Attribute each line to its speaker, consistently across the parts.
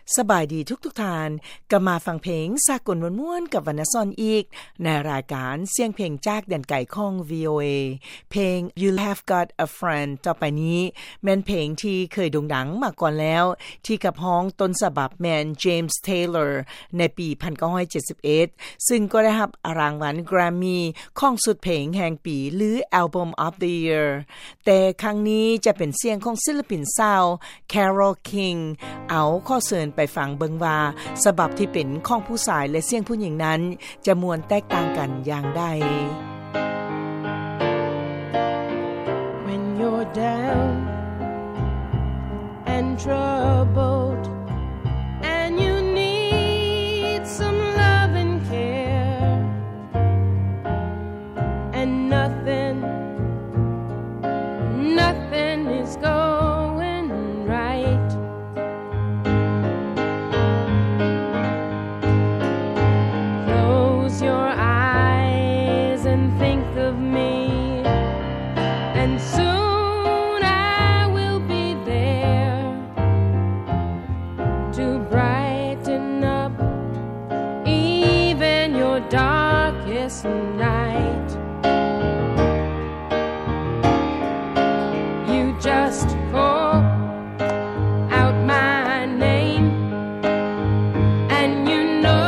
Speaker 1: สบายดีทุกท่านก็มาฟังเพลงสากลม่วนๆกับวรรณซอนอีกในรายการเสียงเพลงจากแดนไกลของ VOA เพลง You Have Got a Friend ต่อไปนี้แม่นเพลงที่เคยโด่งดังมาก่อนแล้วที่กับฮ้องต้นฉบับแมน James Taylor ในปี 1971 ซึ่งก็ได้รับรางวัล Grammy ของสุดเพลงแห่งปีหรือ Album of the Year แต่ครั้งนี้จะเป็นเสียงของศิลปินสาว Carole King เอาข้อเสริญไปฟังเบิ่งว่าฉบับที่เป็นของผู้ชายและเสียงผู้หญิงนั้นจะมวลแตกต่างกันอย่างใด
Speaker 2: When you're down and troubled and you need some love and care and nothing is going right your eyes and think of me and soon I will be there to brighten up even your darkest night. You just call out my name and you know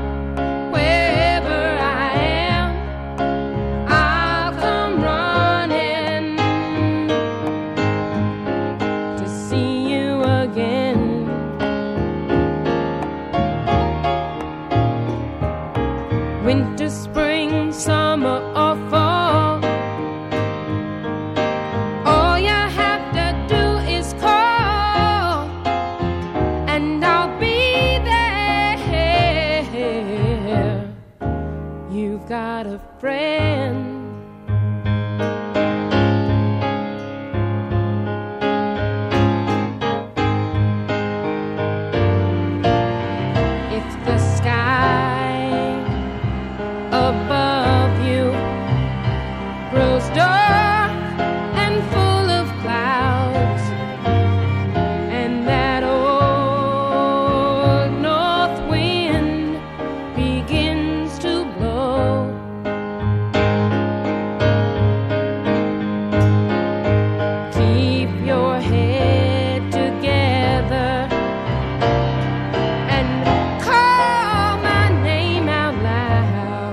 Speaker 2: winter, spring, summer or fall, all you have to do is call and I'll be there. You've got a friend. If the sky above you grows dark and full of clouds and that old north wind begins to blow, keep your head together and call my name out loud.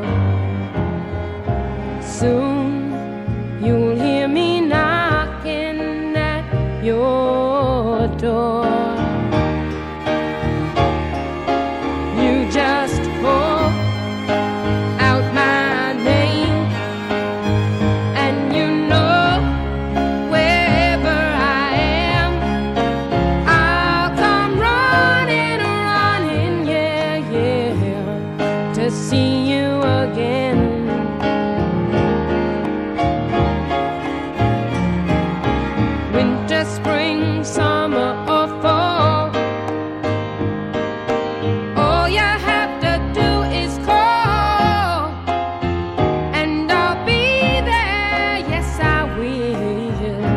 Speaker 2: Soon you'll hear me knocking at your door. You just call out my name and you know wherever I am I'll come running, yeah, to see you again. Winter, spring, summer or fall, all you have to do is call and I'll be there, yes I will.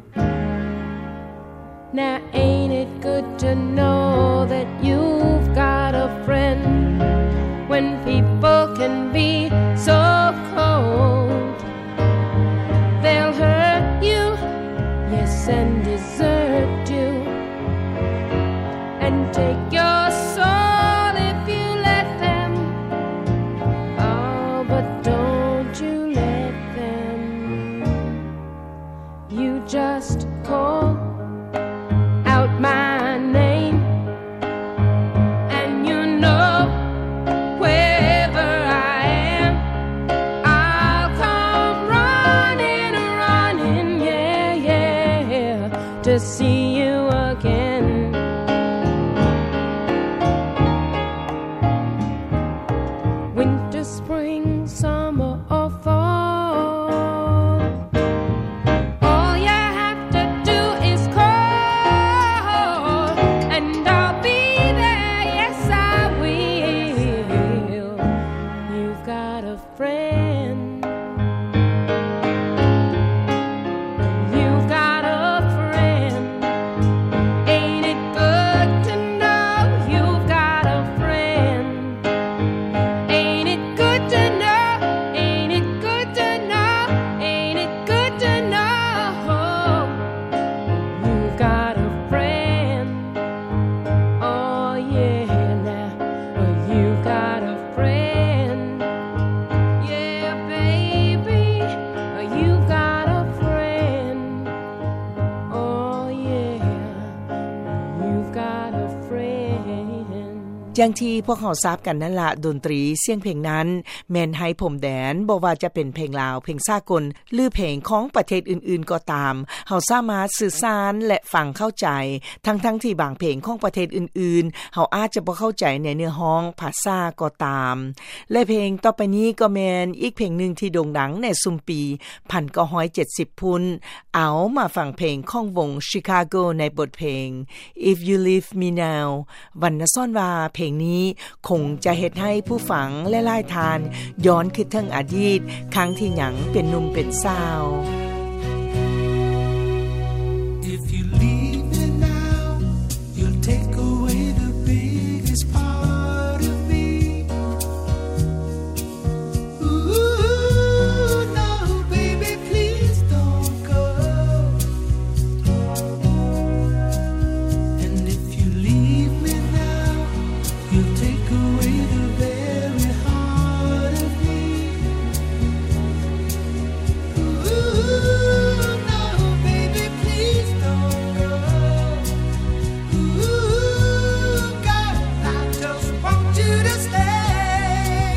Speaker 2: Now ain't it good to know that you've got a friend when people can be so cold? They'll hurt you, yes, and desert you and take your soul if you let them. Oh, but don't you let them. You just call out my name and you know wherever I am I'll come running, yeah, to see you again.
Speaker 1: อย่างที่พวกเขาทราบกันนั่นละดนตรีเสียงเพลงนั้นแม่นให้ผมแดนบ่ว่าจะเป็นเพลงลาวเพลงสากลหรือเพลงของประเทศอื่นๆก็ตามเฮาสามารถสื่อสารและฟังเข้าใจทั้งที่บางเพลงของประเทศอื่นๆเฮาอาจจะบ่เข้าใจในเนื้อร้องภาษาก็ตามและเพลงต่อไปนี้ก็แม่นอีกเพลงนึงที่โด่งดังในซุมปี1970พุ่นเอามาฟังเพลงของวง Chicago ในบทเพลง If You Leave Me Now วรรณซ่อนว่าเพลงนี้คงจะเฮ็ดให้ผู้ฟังและหลายทานย้อนคิดถึงอดีตครั้งที่หยังเป็นหนุ่มเป็นสาว
Speaker 3: If you leave me now you'll take away the biggest part of me Ooh no baby please don't go And if you leave me now you'll take away the very heart of me Ooh no baby please don't go Ooh God I just want you to stay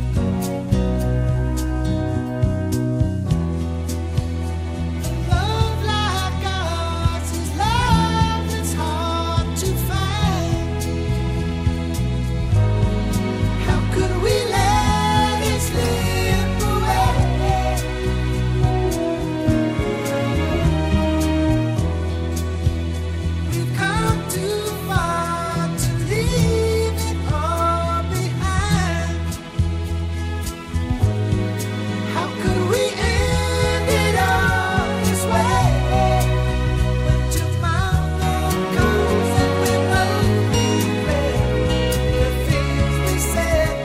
Speaker 3: Love like ours is love that's hard to find How could we let it slip away We've come too far to leave it all behind How could we end it all this way When tomorrow comes and we both regret The things we said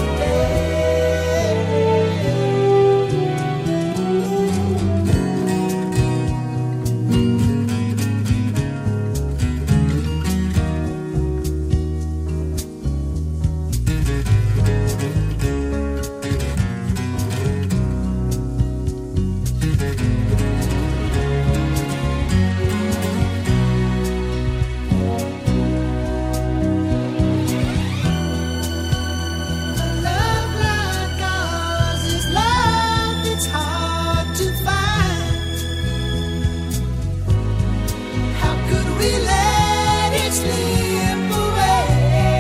Speaker 3: Love like ours is love that's hard to find How could we let it slip away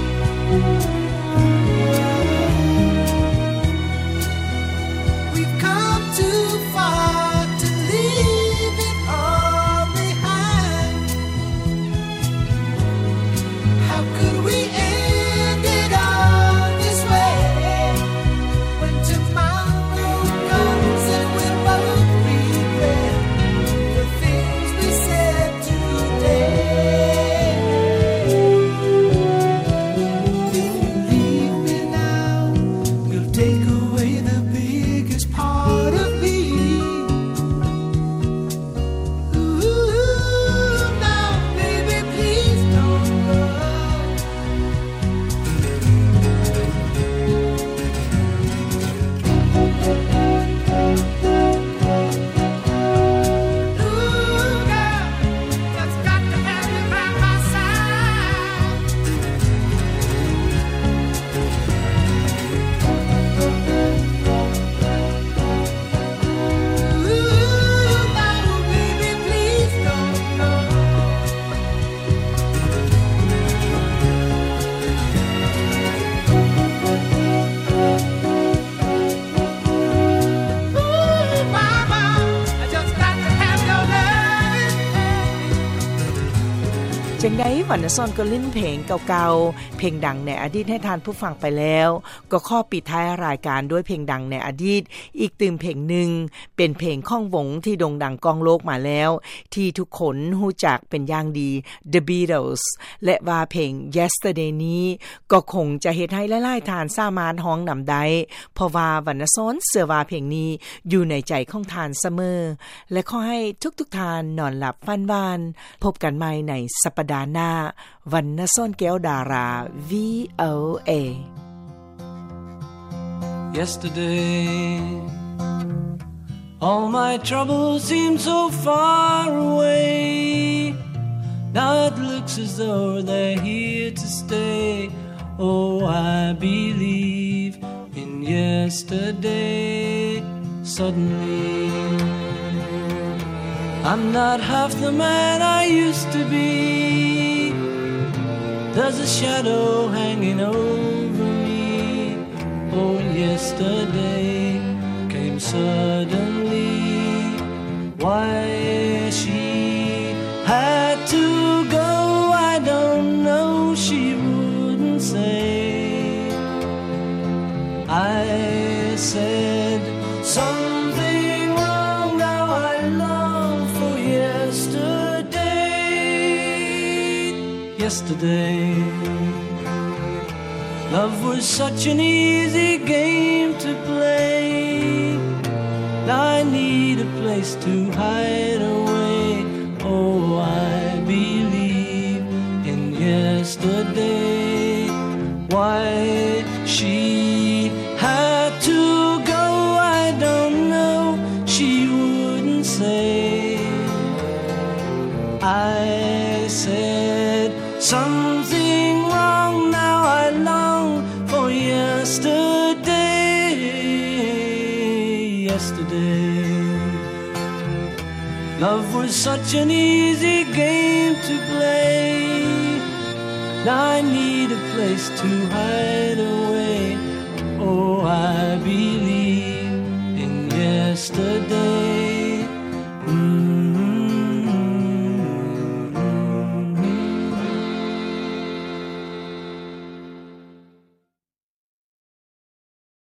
Speaker 3: We've come too far to leave it all behind How could we end it all this way When tomorrow comes and we both regret The things we said today If you leave me now You'll take away the biggest part of me Ooh, now baby please don't go Ooh, girl, just got to have you by my side Ooh, now baby please don't go Ooh, mama, I just got to have your loving
Speaker 1: จังได๋วรรณซ่อนก็ลิ้นเพลงเก่าๆเพลงดังในอดีตให้ทานผู้ฟังไปแล้วก็ขอปิดท้ายรายการด้วยเพลงดังในอดีตอีกเพลงหนึ่งเป็นเพลงของวงที่โด่งดังกองโลกมาแล้วที่ทุกคนรู้จักเป็นอย่างดี The Beatles และว่าเพลง Yesterday นี้ก็คงจะเฮ็ดให้หลายๆท่านสามารถร้องนำได้เพราะว่าวรรณซ่อนเชื่อว่าเพลงนี้อยู่ในใจของท่านเสมอและขอให้ทุกๆท่านนอนหลับฝันหวานพบกันใหม่ในสัปดาห์หน้าวรรณซ่อนแก้วดารา VOA
Speaker 3: Yesterday all my troubles seem so far away Now it looks as though they're here to stay
Speaker 4: Oh, I believe in yesterday. Suddenly, I'm not half the man I used to be. There's a shadow hanging over me. Oh, yesterday came suddenly. Why she had to go, I don't know. She wouldn't say. I said something wrong. Now I long for yesterday. Yesterday, love was such an easy game to play. Now I need a place to hide away. Oh, I believe in yesterday. Why she had to go, I don't know. She wouldn't say. I said something wrong. Now I long for yesterday. Yesterday, love was such an easy game to play. Now I need a place to hide away. Oh, I believe